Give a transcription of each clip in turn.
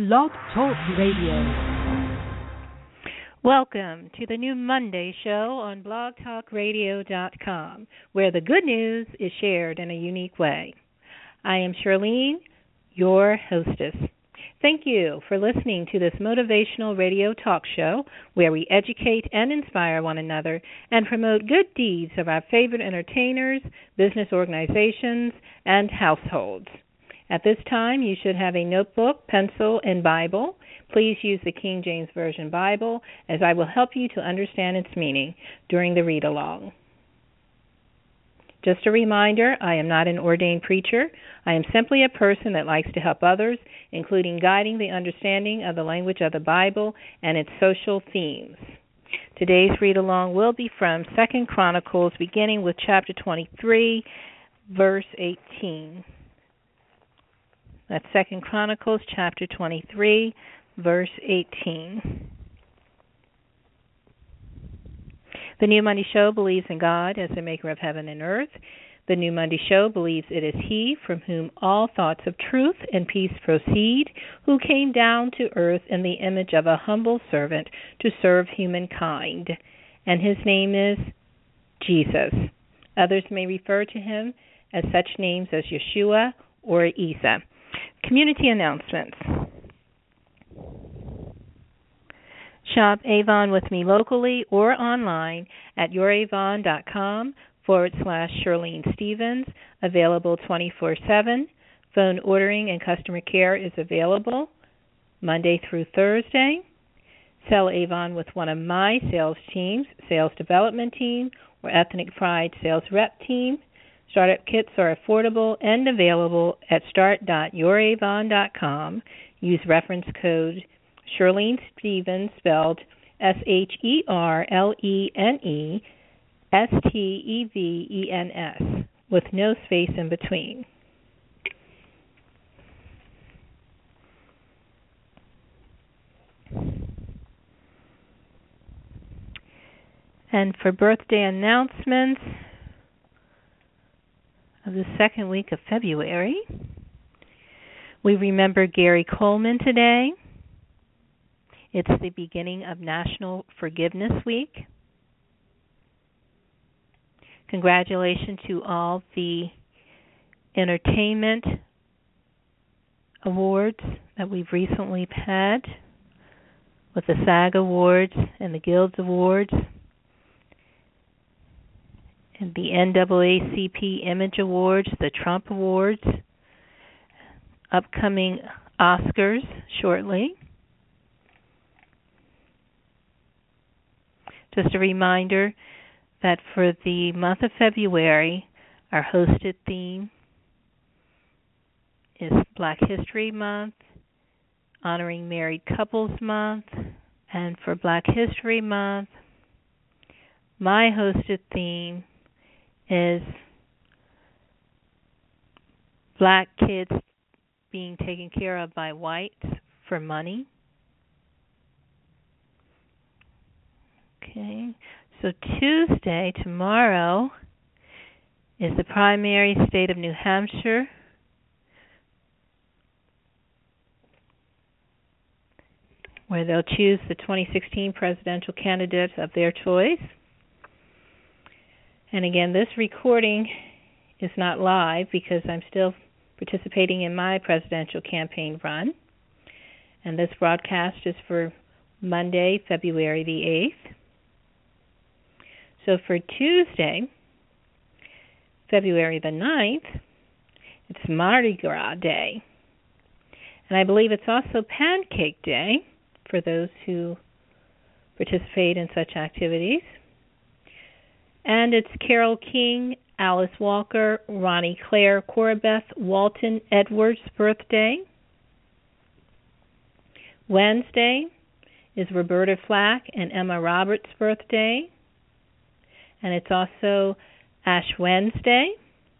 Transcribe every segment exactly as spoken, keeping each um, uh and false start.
Blog Talk Radio. Welcome to the new Monday show on blog talk radio dot com, where the good news is shared in a unique way. I am Charlene, your hostess. Thank you for listening to this motivational radio talk show where we educate and inspire one another and promote good deeds of our favorite entertainers, business organizations, and households. At this time, you should have a notebook, pencil, and Bible. Please use the King James Version Bible, as I will help you to understand its meaning during the read-along. Just a reminder, I am not an ordained preacher. I am simply a person that likes to help others, including guiding the understanding of the language of the Bible and its social themes. Today's read-along will be from Second Chronicles, beginning with chapter twenty-three, verse eighteen. That's Second Chronicles, chapter twenty-three, verse eighteen. The New Monday Show believes in God as the maker of heaven and earth. The New Monday Show believes it is He from whom all thoughts of truth and peace proceed, who came down to earth in the image of a humble servant to serve humankind. And His name is Jesus. Others may refer to Him as such names as Yeshua or Isa. Community announcements. Shop Avon with me locally or online at youravon.com forward slash Charlene Stevens, available twenty-four seven. Phone ordering and customer care is available Monday through Thursday. Sell Avon with one of my sales teams, sales development team, or ethnic pride sales rep team. Startup kits are affordable and available at start dot your avon dot com. Use reference code Charlene Stevens, spelled S H E R L E N E S T E V E N S, with no space in between. And for birthday announcements of the second week of February, we remember Gary Coleman today. It's the beginning of National Forgiveness Week. Congratulations to all the entertainment awards that we've recently had, with the SAG Awards and the Guilds Awards, and the N double A C P Image Awards, the Trump Awards, upcoming Oscars shortly. Just a reminder that for the month of February, our hosted theme is Black History Month, Honoring Married Couples Month, and for Black History Month, my hosted theme is Black kids being taken care of by whites for money. Okay, so Tuesday, tomorrow, is the primary state of New Hampshire. Where they'll choose the twenty sixteen presidential candidate of their choice. And again, this recording is not live because I'm still participating in my presidential campaign run. And this broadcast is for Monday, February the eighth. So for Tuesday, February the ninth, it's Mardi Gras Day. And I believe it's also Pancake Day for those who participate in such activities. And it's Carole King, Alice Walker, Ronnie Claire, Corabeth, Walton Edwards' birthday. Wednesday is Roberta Flack and Emma Roberts' birthday. And it's also Ash Wednesday.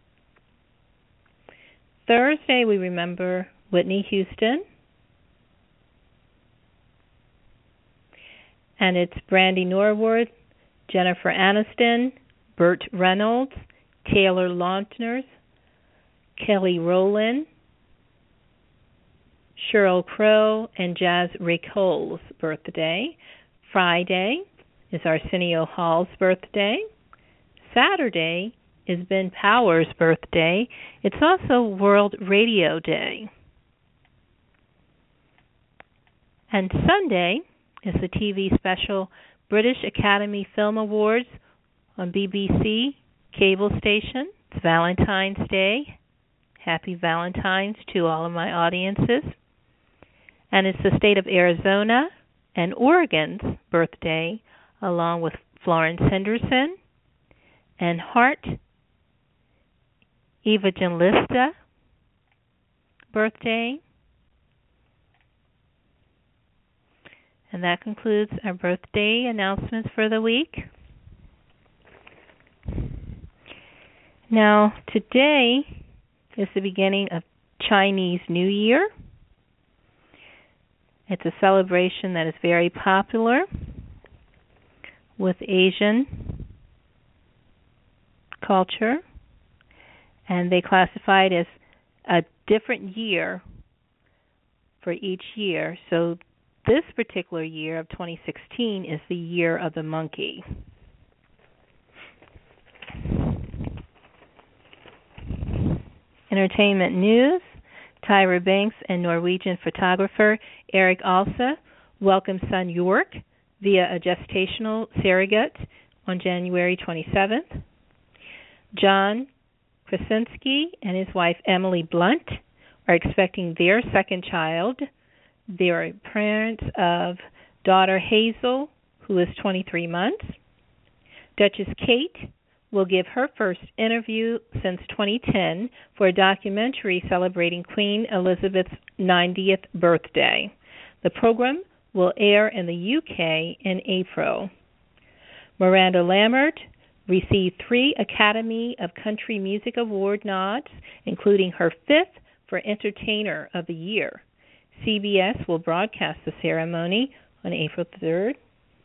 Thursday, we remember Whitney Houston. And it's Brandy Norwood, Jennifer Aniston, Burt Reynolds, Taylor Lautner, Kelly Rowland, Sheryl Crow and Jazz Ricole's birthday. Friday is Arsenio Hall's birthday. Saturday is Ben Power's birthday. It's also World Radio Day. And Sunday is the T V special British Academy Film Awards on B B C cable station. It's Valentine's Day. Happy Valentine's to all of my audiences. And it's the state of Arizona and Oregon's birthday, along with Florence Henderson and Hart Evangelista birthday. And that concludes our birthday announcements for the week. Now, today is the beginning of Chinese New Year. It's a celebration that is very popular with Asian culture, and they classify it as a different year for each year. So this particular year of twenty sixteen is the year of the monkey. Entertainment news. Tyra Banks and Norwegian photographer Erik Alsa welcomed son York via a gestational surrogate on January twenty-seventh. John Krasinski and his wife Emily Blunt are expecting their second child. They are parents of daughter Hazel, who is twenty-three months. Duchess Kate will give her first interview since twenty ten for a documentary celebrating Queen Elizabeth's ninetieth birthday. The program will air in the U K in April. Miranda Lambert received three Academy of Country Music Award nods, including her fifth for Entertainer of the Year. C B S will broadcast the ceremony on April third.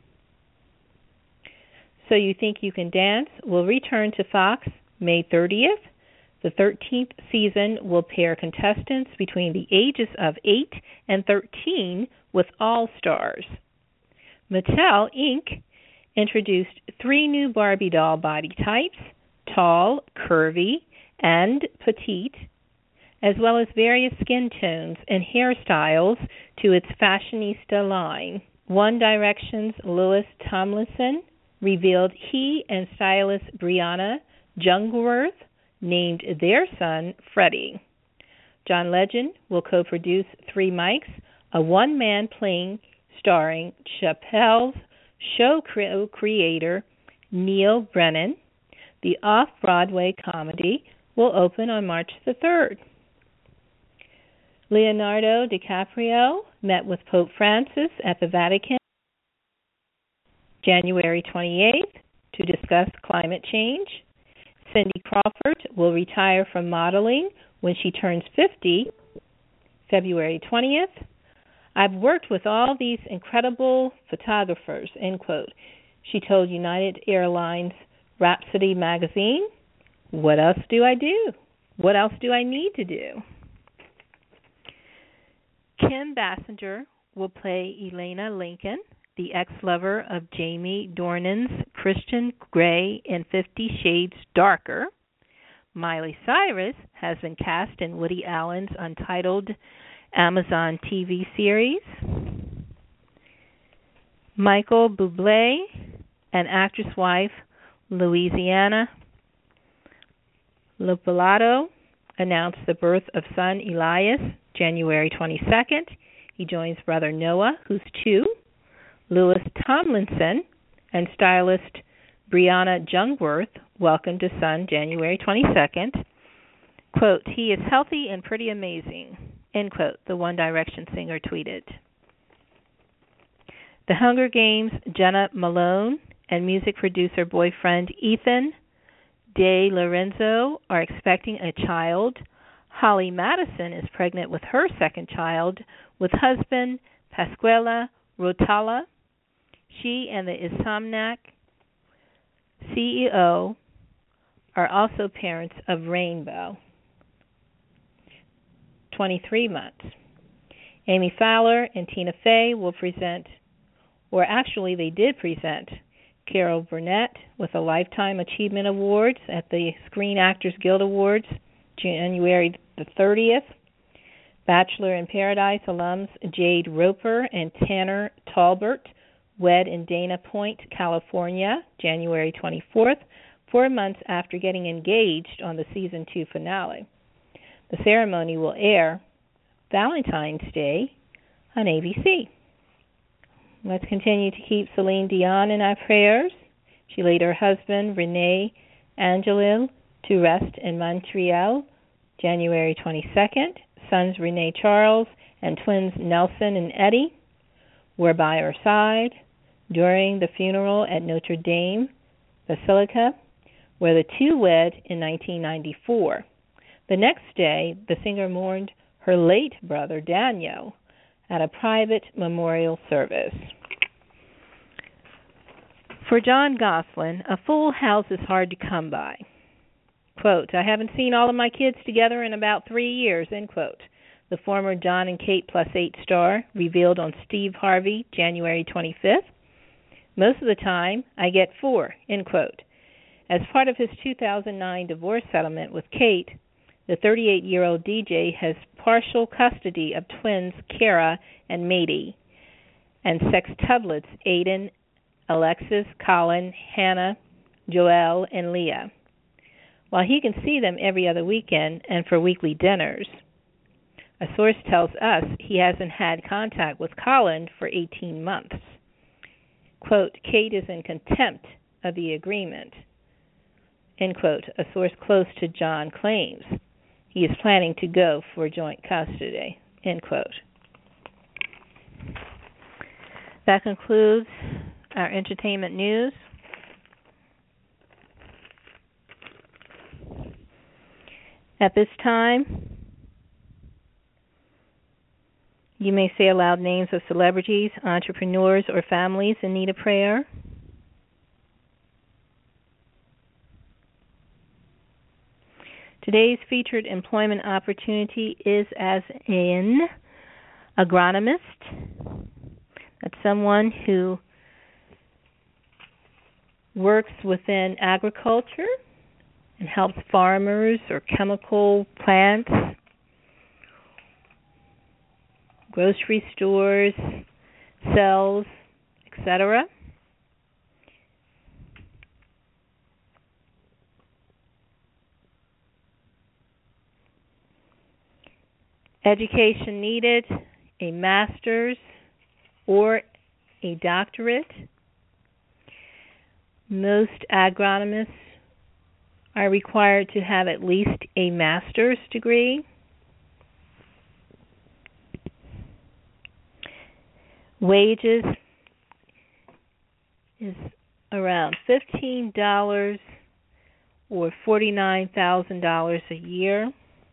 So You Think You Can Dance will return to Fox May thirtieth. The thirteenth season will pair contestants between the ages of eight and thirteen with all-stars. Mattel, Incorporated introduced three new Barbie doll body types, tall, curvy, and petite, as well as various skin tones and hairstyles to its fashionista line. One Direction's Louis Tomlinson revealed he and stylist Brianna Jungwirth named their son Freddie. John Legend will co-produce Three Mics, a one-man play starring Chappelle's show creator Neil Brennan. The off-Broadway comedy will open on March the third. Leonardo DiCaprio met with Pope Francis at the Vatican January twenty-eighth to discuss climate change. Cindy Crawford will retire from modeling when she turns fifty, February twentieth. I've worked with all these incredible photographers, end quote. She told United Airlines Rhapsody magazine. What else do I do? What else do I need to do? Kim Basinger will play Elena Lincoln, the ex-lover of Jamie Dornan's Christian Grey in Fifty Shades Darker. Miley Cyrus has been cast in Woody Allen's untitled Amazon T V series. Michael Bublé and actress wife Louisiana Lopalato announced the birth of son Elias January twenty-second. He joins brother Noah, who's two. Louis Tomlinson and stylist Brianna Jungwirth welcomed a son January twenty-second. Quote, he is healthy and pretty amazing, end quote, the One Direction singer tweeted. The Hunger Games' Jenna Malone and music producer boyfriend Ethan De Lorenzo are expecting a child. Holly Madison is pregnant with her second child with husband Pasquale Rotala. She and the Insomniac C E O are also parents of Rainbow, twenty-three months. Amy Fowler and Tina Fey will present, or actually they did present, Carol Burnett with a Lifetime Achievement Awards at the Screen Actors Guild Awards, January the thirtieth. Bachelor in Paradise alums Jade Roper and Tanner Talbert wed in Dana Point, California, January twenty-fourth, four months after getting engaged on the season two finale. The ceremony will air Valentine's Day on A B C. Let's continue to keep Celine Dion in our prayers. She laid her husband, Rene Angelil, to rest in Montreal, January twenty-second. Sons Rene Charles and twins Nelson and Eddie were by her side during the funeral at Notre Dame Basilica, where the two wed in nineteen ninety-four. The next day, the singer mourned her late brother, Daniel, at a private memorial service. For John Gosselin, a full house is hard to come by. Quote, I haven't seen all of my kids together in about three years, end quote. The former John and Kate Plus eight star revealed on Steve Harvey, January twenty-fifth. Most of the time, I get four, end quote. As part of his two thousand nine divorce settlement with Kate, the thirty-eight-year-old D J has partial custody of twins Kara and Mady, and sextuplets Aiden, Alexis, Colin, Hannah, Joelle, and Leah. While he can see them every other weekend and for weekly dinners, a source tells us he hasn't had contact with Colin for eighteen months. Quote, Kate is in contempt of the agreement, end quote, a source close to John claims. He is planning to go for joint custody, end quote. That concludes our entertainment news. At this time, you may say aloud names of celebrities, entrepreneurs, or families in need of prayer. Today's featured employment opportunity is as an agronomist. That's someone who works within agriculture and helps farmers or chemical plants, grocery stores, sells, et cetera. Education needed, a master's or a doctorate. Most agronomists are required to have at least a master's degree. Wages is around fifteen dollars or forty-nine thousand dollars a year.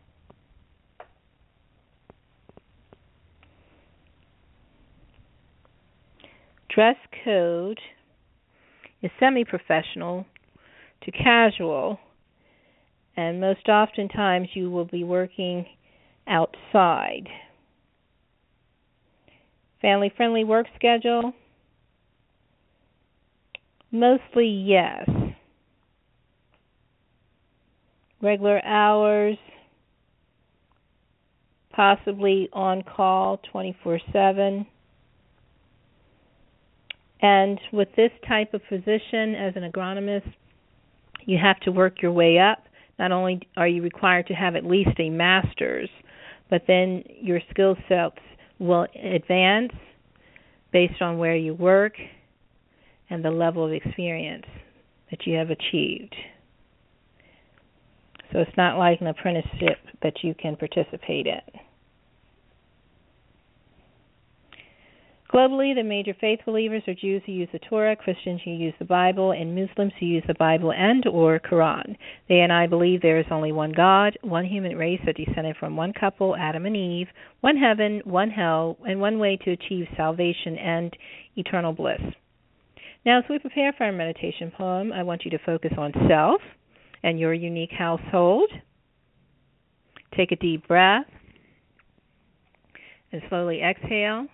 Dress code is semi-professional to casual, and most oftentimes you will be working outside. Family-friendly work schedule? Mostly yes. Regular hours, possibly on call twenty-four seven. And with this type of position as an agronomist, you have to work your way up. Not only are you required to have at least a master's, but then your skill sets will advance based on where you work and the level of experience that you have achieved. So it's not like an apprenticeship that you can participate in. Globally, the major faith believers are Jews who use the Torah, Christians who use the Bible, and Muslims who use the Bible and or Quran. They and I believe there is only one God, one human race that descended from one couple, Adam and Eve, one heaven, one hell, and one way to achieve salvation and eternal bliss. Now, as we prepare for our meditation poem, I want you to focus on self and your unique household. Take a deep breath. and slowly exhale.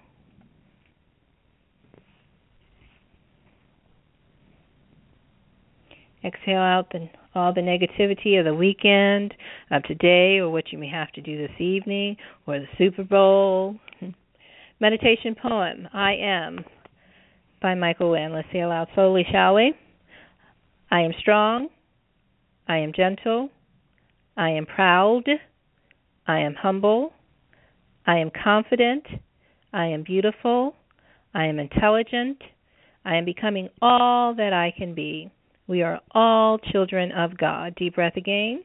Exhale out the, all the negativity of the weekend, of today, or what you may have to do this evening, or the Super Bowl. Meditation poem, I Am, by Michael Wynn. Let's say aloud slowly, shall we? I am strong. I am gentle. I am proud. I am humble. I am confident. I am beautiful. I am intelligent. I am becoming all that I can be. We are all children of God. Deep breath again.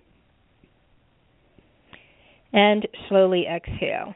And slowly exhale.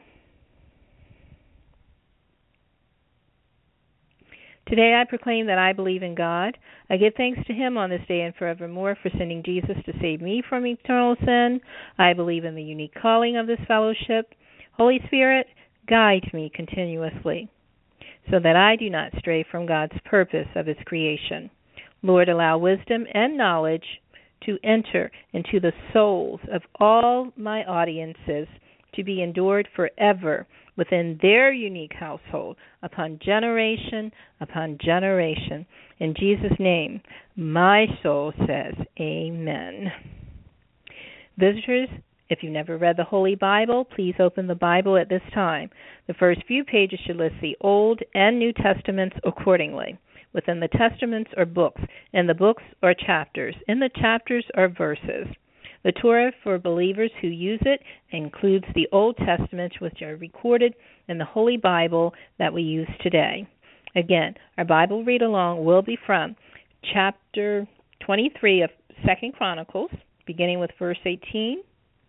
Today I proclaim that I believe in God. I give thanks to Him on this day and forevermore for sending Jesus to save me from eternal sin. I believe in the unique calling of this fellowship. Holy Spirit, guide me continuously so that I do not stray from God's purpose of His creation. Lord, allow wisdom and knowledge to enter into the souls of all my audiences to be endured forever within their unique household, upon generation upon generation. In Jesus' name, my soul says amen. Visitors, if you've never read the Holy Bible, please open the Bible at this time. The first few pages should list the Old and New Testaments accordingly. Within the Testaments are books, and the books are chapters. In the chapters are verses. The Torah for believers who use it includes the Old Testament, which are recorded in the Holy Bible that we use today. Again, our Bible read-along will be from chapter twenty-three of Second Chronicles, beginning with verse eighteen.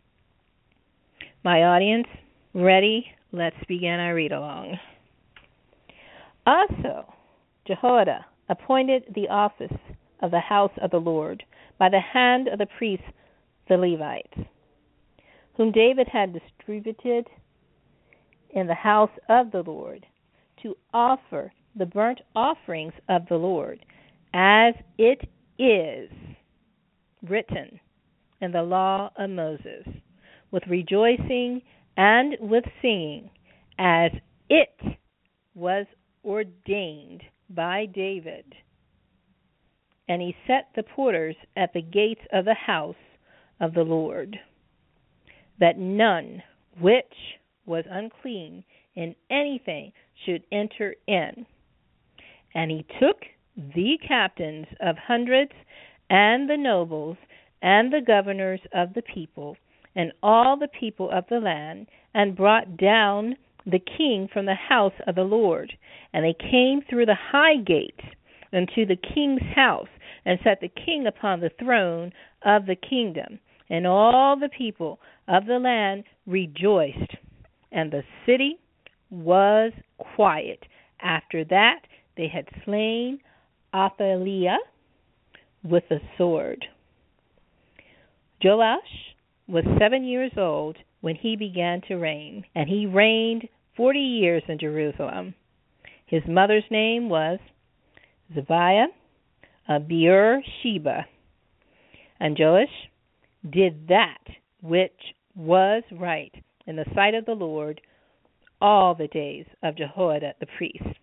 My audience, ready? Let's begin our read-along. Also, Jehoiada appointed the office of the house of the Lord by the hand of the priests, the Levites, whom David had distributed in the house of the Lord, to offer the burnt offerings of the Lord, as it is written in the law of Moses, with rejoicing and with singing, as it was ordained by David. And he set the porters at the gates of the house of the Lord, that none which was unclean in anything should enter in. And he took the captains of hundreds and the nobles and the governors of the people and all the people of the land, and brought down the king from the house of the Lord. And they came through the high gate unto the king's house, and set the king upon the throne of the kingdom. And all the people of the land rejoiced, and the city was quiet. After that, they had slain Athaliah with the sword. Joash was seven years old when he began to reign, and he reigned forty years in Jerusalem. His mother's name was Zebiah of Beersheba. And Joash did that which was right in the sight of the Lord all the days of Jehoiada the priest.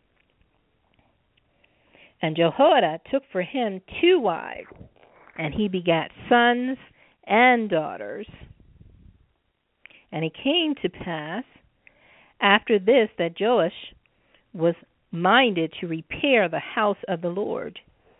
And Jehoiada took for him two wives, and he begat sons and daughters. And it came to pass after this that Joash was minded to repair the house of the Lord.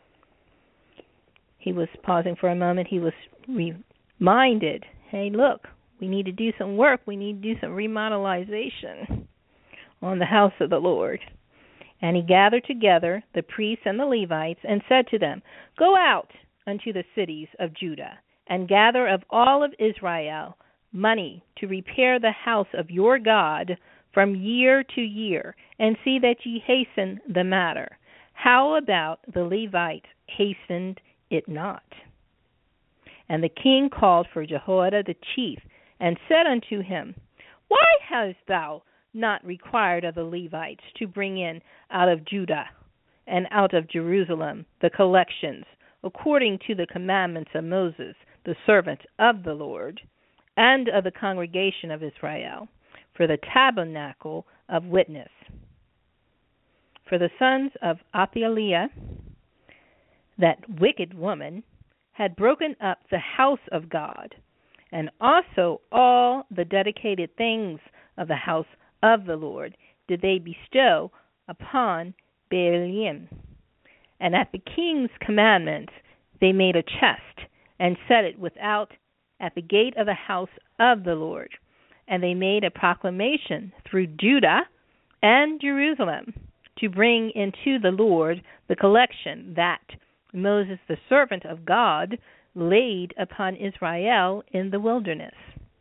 He was pausing for a moment. He was reminded, hey, look, we need to do some work. We need to do some remodelization on the house of the Lord. And he gathered together the priests and the Levites and said to them, go out unto the cities of Judah and gather of all of Israel money to repair the house of your God from year to year, and see that ye hasten the matter. How about the Levites hastened it not? And the king called for Jehoiada the chief, and said unto him, why hast thou not required of the Levites to bring in out of Judah and out of Jerusalem the collections, according to the commandments of Moses, the servant of the Lord, and of the congregation of Israel, for the tabernacle of witness. For the sons of Athaliah, that wicked woman, had broken up the house of God, and also all the dedicated things of the house of the Lord did they bestow upon Baalim. And at the king's commandments they made a chest, and set it without at the gate of the house of the Lord. And they made a proclamation through Judah and Jerusalem to bring into the Lord the collection that Moses, the servant of God, laid upon Israel in the wilderness.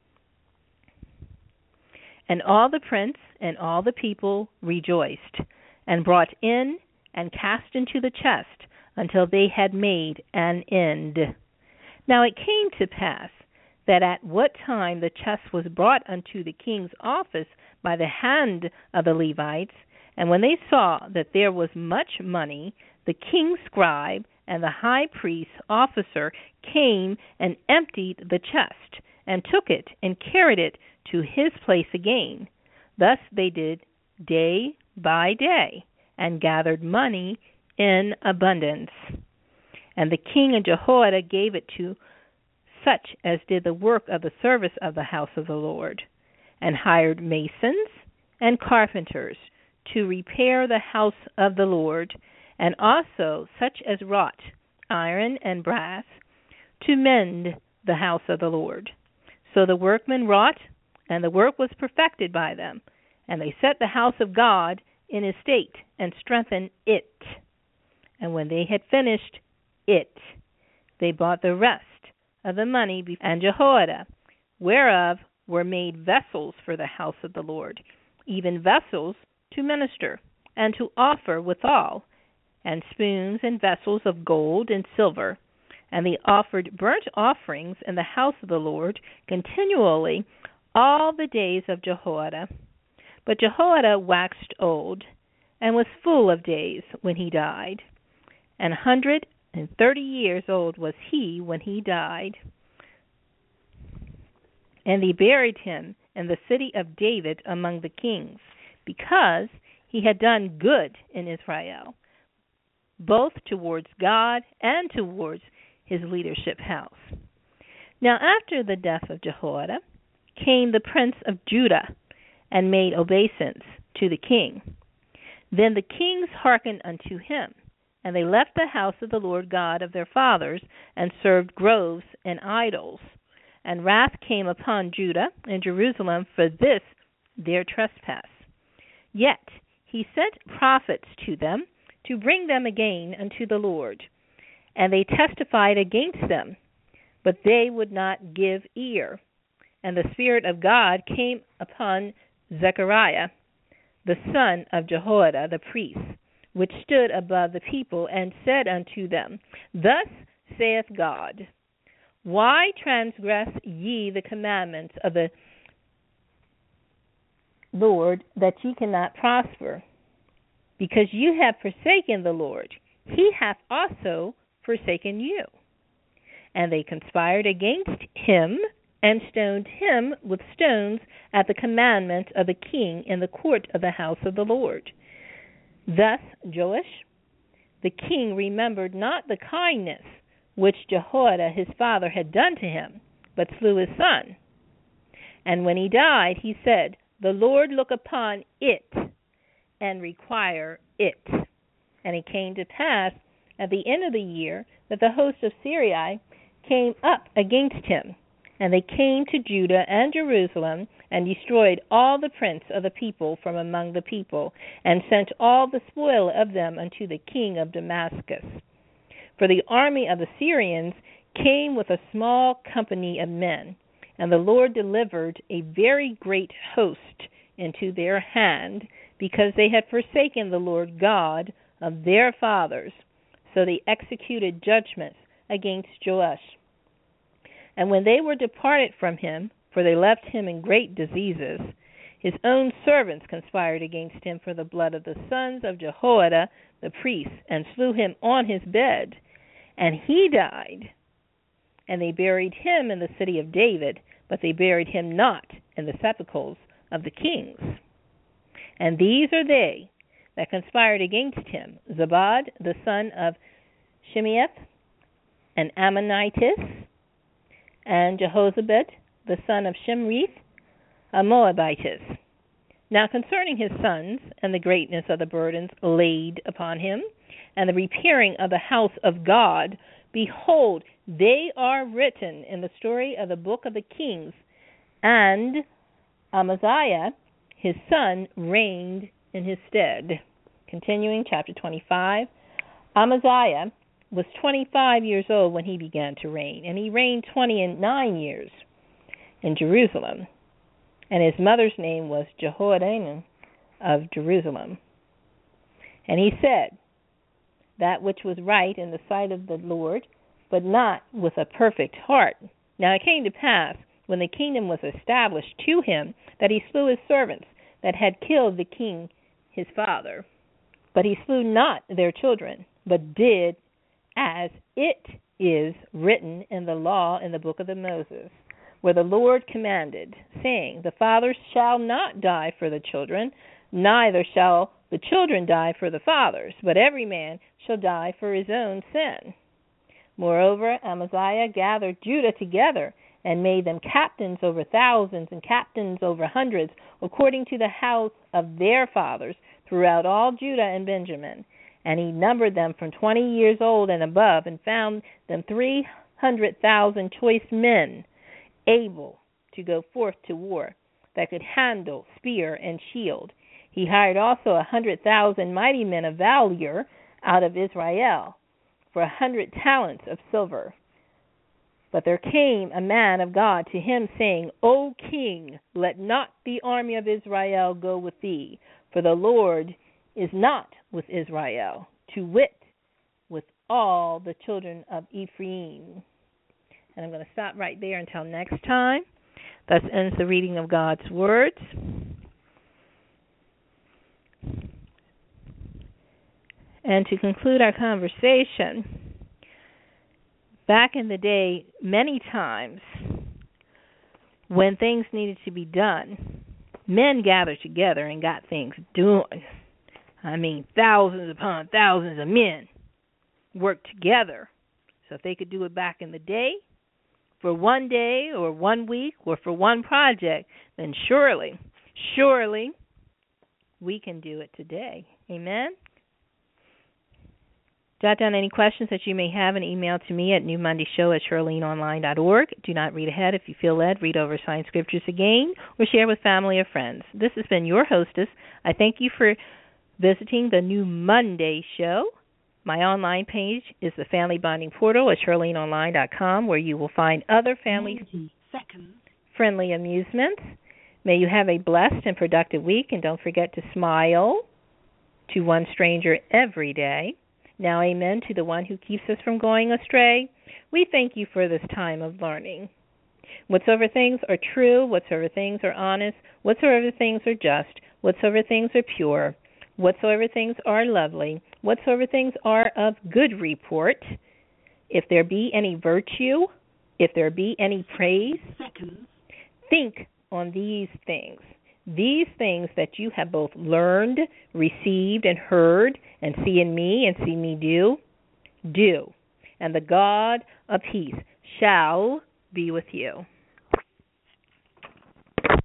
And all the prince and all the people rejoiced, and brought in and cast into the chest until they had made an end. Now it came to pass that at what time the chest was brought unto the king's office by the hand of the Levites, and when they saw that there was much money, the king's scribe and the high priest's officer came and emptied the chest, and took it and carried it to his place again. Thus they did day by day, and gathered money in abundance. And the king and Jehoiada gave it to such as did the work of the service of the house of the Lord, and hired masons and carpenters to repair the house of the Lord, and also such as wrought iron and brass to mend the house of the Lord. So the workmen wrought, and the work was perfected by them, and they set the house of God in estate, and strengthened it. And when they had finished it, they bought the rest of the money and Jehoiada, whereof were made vessels for the house of the Lord, even vessels to minister, and to offer withal, and spoons and vessels of gold and silver. And they offered burnt offerings in the house of the Lord continually all the days of Jehoiada. But Jehoiada waxed old, and was full of days when he died. An hundred and thirty years old was he when he died. And they buried him in the city of David among the kings, because he had done good in Israel, both towards God and towards his leadership house. Now after the death of Jehoiada came the prince of Judah, and made obeisance to the king. Then the kings hearkened unto him, and they left the house of the Lord God of their fathers, and served groves and idols. And wrath came upon Judah and Jerusalem for this their trespass. Yet he sent prophets to them to bring them again unto the Lord. And they testified against them, but they would not give ear. And the Spirit of God came upon Zechariah, the son of Jehoiada the priest, which stood above the people, and said unto them, Thus saith God, Why transgress ye the commandments of the Lord, that ye cannot prosper? Because you have forsaken the Lord, he hath also forsaken you. And they conspired against him, and stoned him with stones at the commandment of the king in the court of the house of the Lord. Thus Joash the king remembered not the kindness which Jehoiada his father had done to him, but slew his son. And when he died, he said, The Lord look upon it, and require it. And it came to pass at the end of the year that the host of Syria came up against him. And they came to Judah and Jerusalem, and destroyed all the prince of the people from among the people, and sent all the spoil of them unto the king of Damascus. For the army of the Syrians came with a small company of men, and the Lord delivered a very great host into their hand, because they had forsaken the Lord God of their fathers. So they executed judgments against Joash. And when they were departed from him, for they left him in great diseases, his own servants conspired against him for the blood of the sons of Jehoiada the priest, and slew him on his bed. And he died. And they buried him in the city of David, but they buried him not in the sepulchres of the kings. And these are they that conspired against him: Zabad, the son of Shimeath, an Ammonitess, and Jehozabad, the son of Shimrith, a Moabitess. Now concerning his sons, and the greatness of the burdens laid upon him, and the repairing of the house of God, behold, they are written in the story of the book of the kings. And Amaziah, his son, reigned in his stead. Continuing, chapter twenty-five. Amaziah was twenty-five years old when he began to reign, and he reigned twenty and nine years in Jerusalem. And his mother's name was Jehoaddan of Jerusalem. And he said that which was right in the sight of the Lord, but not with a perfect heart. Now it came to pass, when the kingdom was established to him, that he slew his servants that had killed the king his father. But he slew not their children, but did as it is written in the law in the book of the Moses, where the Lord commanded, saying, the fathers shall not die for the children, neither shall the children die for the fathers, but every man shall die for his own sin. Moreover, Amaziah gathered Judah together, and made them captains over thousands and captains over hundreds, according to the house of their fathers, throughout all Judah and Benjamin. And he numbered them from twenty years old and above, and found them three hundred thousand choice men, able to go forth to war, that could handle spear and shield. He hired also a hundred thousand mighty men of valor out of Israel, for a hundred talents of silver. But there came a man of God to him, saying, O king, let not the army of Israel go with thee, for the Lord is not with Israel, to wit, with all the children of Ephraim. And I'm going to stop right there until next time. Thus ends the reading of God's words. And to conclude our conversation, back in the day, many times when things needed to be done, men gathered together and got things done. I mean, thousands upon thousands of men worked together. So if they could do it back in the day, for one day or one week or for one project, then surely, surely we can do it today. Amen? Jot down any questions that you may have and email to me at new monday show at shirlene online dot org. Do not read ahead. If you feel led, read over signed scriptures again or share with family or friends. This has been your hostess. I thank you for visiting the New Monday Show. My online page is the Family Bonding Portal at shirlene online dot com, where you will find other family-friendly amusements. May you have a blessed and productive week, and don't forget to smile to one stranger every day. Now, amen to the one who keeps us from going astray. We thank you for this time of learning. Whatsoever things are true, whatsoever things are honest, whatsoever things are just, whatsoever things are pure, whatsoever things are lovely, whatsoever things are of good report, if there be any virtue, if there be any praise, Seconds. Think on these things. These things that you have both learned, received, and heard, and see in me, and see me do, do. And the God of peace shall be with you.